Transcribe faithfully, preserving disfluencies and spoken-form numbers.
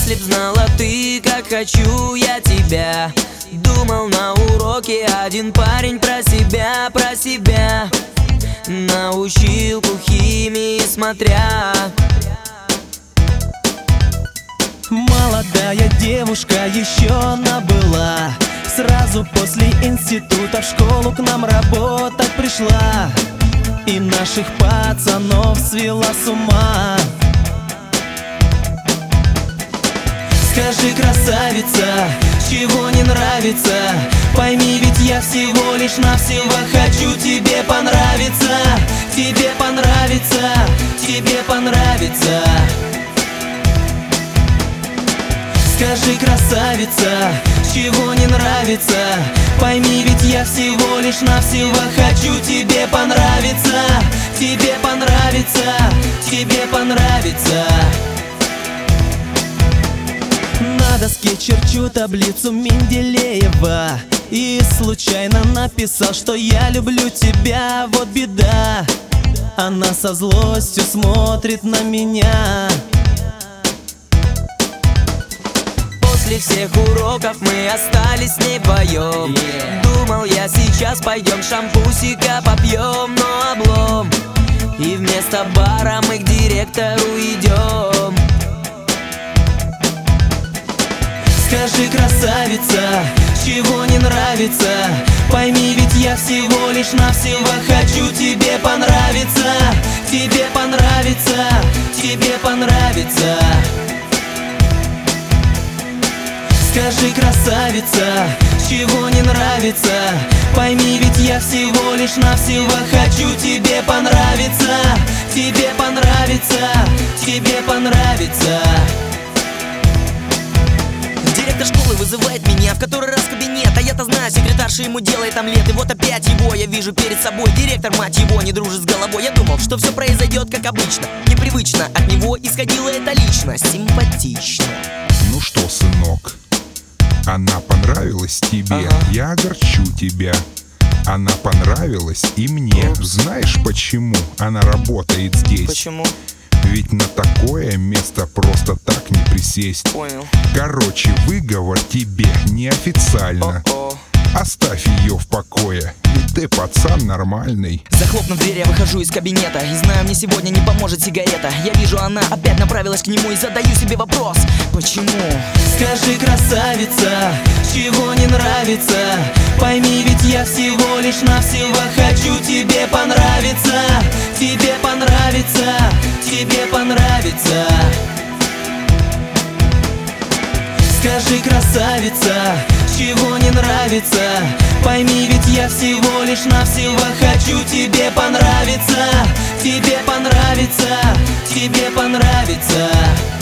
Если б знала ты, как хочу я тебя. Думал на уроке один парень про себя, про себя. На училку химии смотря. Молодая девушка еще она была. Сразу после института в школу к нам работать пришла. И наших пацанов свела с ума. Скажи, красавица, чего не нравится? Пойми, ведь я всего лишь навсего хочу тебе понравиться. Тебе понравится, тебе понравится. Скажи, красавица, чего не нравится? Пойми, ведь я всего лишь навсего хочу тебе понравиться. Тебе понравится, тебе понравится. На доске черчу таблицу Менделеева и случайно написал, что я люблю тебя, вот беда. Она со злостью смотрит на меня. После всех уроков мы остались с ней вдвоем. yeah. Думал я, сейчас пойдем шампусика попьем, но облом. И вместо бара мы к директору идем. Скажи, красавица, чего не нравится? Пойми, ведь я всего лишь навсего хочу тебе понравиться. Тебе понравится, тебе понравится. Скажи, красавица, чего не нравится? Пойми, ведь я всего лишь навсего хочу тебе понравиться. Тебе понравится, тебе понравится. Директор школы вызывает меня в который раз в кабинет. А я-то знаю, секретарша ему делает омлет. И вот опять его я вижу перед собой. Директор, мать его, не дружит с головой. Я думал, что все произойдет как обычно. Непривычно, от него исходила эта личность. Симпатично. Ну что, сынок, она понравилась тебе, ага. Я огорчу тебя. Она понравилась и мне. Упс. Знаешь почему она работает здесь? Почему? Ведь на такое место просто так не присесть. Понял. Короче, выговор тебе неофициально. О-о. Оставь ее в покое, ведь ты пацан нормальный. Захлопнув дверь, я выхожу из кабинета. И знаю, мне сегодня не поможет сигарета. Я вижу, она опять направилась к нему. И задаю себе вопрос, почему? Скажи, красавица, чего не нравится? Пойми, ведь я всего лишь навсего хочу тебе понравиться. Тебе понравится, тебе понравится. Скажи, красавица, чего не нравится? Пойми, ведь я всего лишь навсего хочу тебе понравиться. Тебе понравится, тебе понравится.